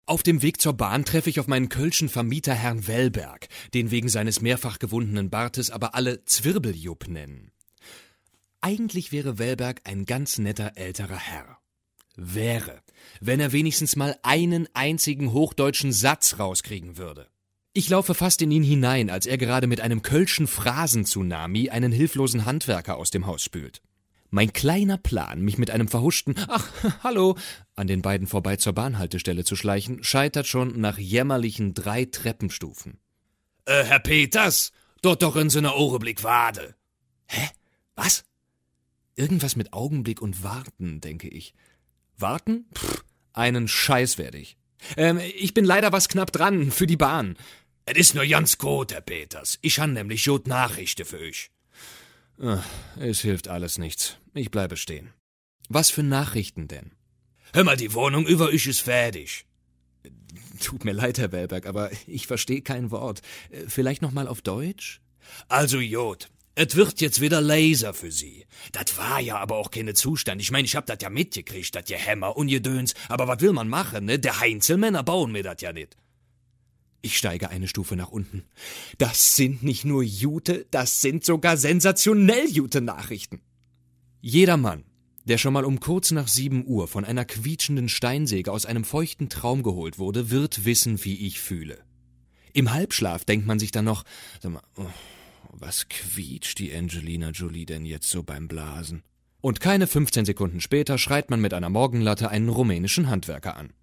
Auf dem Weg zur Bahn treffe ich auf meinen kölschen Vermieter Herrn Wellberg, den wegen seines mehrfach gewundenen Bartes aber alle Zwirbeljupp nennen. Eigentlich wäre Wellberg ein ganz netter älterer Herr. Wäre, wenn er wenigstens mal einen einzigen hochdeutschen Satz rauskriegen würde. Ich laufe fast in ihn hinein, als er gerade mit einem kölschen Phrasen-Tsunami einen hilflosen Handwerker aus dem Haus spült. Mein kleiner Plan, mich mit einem verhuschten »Ach, hallo« an den beiden vorbei zur Bahnhaltestelle zu schleichen, scheitert schon nach jämmerlichen 3 Treppenstufen. Herr Peters, dort doch in so einer Augenblick warte. Hä? Was? Irgendwas mit Augenblick und Warten, denke ich. Warten? Einen Scheiß werde ich. Ich bin leider was knapp dran für die Bahn. Es ist nur ganz gut, Herr Peters. Ich han nämlich gut Nachrichten für euch. Es hilft alles nichts. Ich bleibe stehen. Was für Nachrichten denn? Hör mal, die Wohnung über euch ist fertig. Tut mir leid, Herr Wellberg, aber ich verstehe kein Wort. Vielleicht noch mal auf Deutsch? Also Jod, es wird jetzt wieder Laser für Sie. Das war ja aber auch keine Zustand. Ich meine, ich hab das ja mitgekriegt, das Hämmer und Gedöns. Aber was will man machen, ne? Der Heinzelmänner bauen mir das ja nicht. Ich steige eine Stufe nach unten. Das sind nicht nur Jute, das sind sogar sensationell gute Nachrichten. Jeder Mann, der schon mal um kurz nach 7 Uhr von einer quietschenden Steinsäge aus einem feuchten Traum geholt wurde, wird wissen, wie ich fühle. Im Halbschlaf denkt man sich dann noch, sag mal, was quietscht die Angelina Jolie denn jetzt so beim Blasen? Und keine 15 Sekunden später schreit man mit einer Morgenlatte einen rumänischen Handwerker an.